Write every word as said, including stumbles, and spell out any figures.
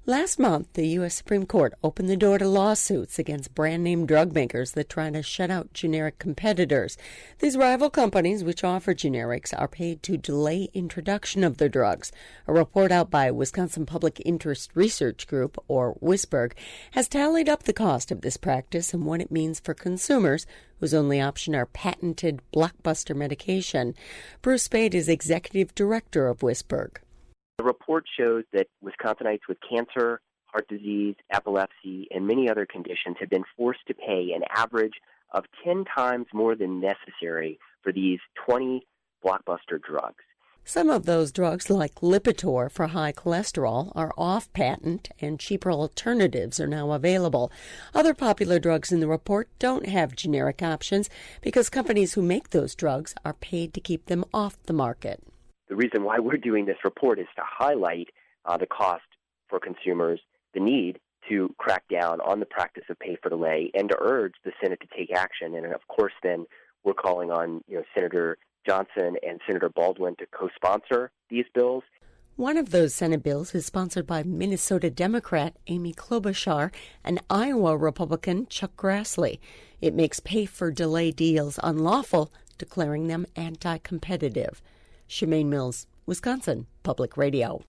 Last month, the U S Supreme Court opened the door to lawsuits against brand-name drug makers that try to shut out generic competitors. These rival companies, which offer generics, are paid to delay introduction of their drugs. A report out by Wisconsin Public Interest Research Group, or WISBRG, has tallied up the cost of this practice and what it means for consumers whose only option are patented blockbuster medication. Bruce Spade is executive director of WISBRG. The report shows that Wisconsinites with cancer, heart disease, epilepsy, and many other conditions have been forced to pay an average of ten times more than necessary for these twenty blockbuster drugs. Some of those drugs, like Lipitor for high cholesterol, are off patent, and cheaper alternatives are now available. Other popular drugs in the report don't have generic options because companies who make those drugs are paid to keep them off the market. The reason why we're doing this report is to highlight uh, the cost for consumers, the need to crack down on the practice of pay for delay, and to urge the Senate to take action. And of course, then we're calling on you know Senator Johnson and Senator Baldwin to co-sponsor these bills. One of those Senate bills is sponsored by Minnesota Democrat Amy Klobuchar and Iowa Republican Chuck Grassley. It makes pay-for-delay deals unlawful, declaring them anti-competitive. Shemaine Mills, Wisconsin Public Radio.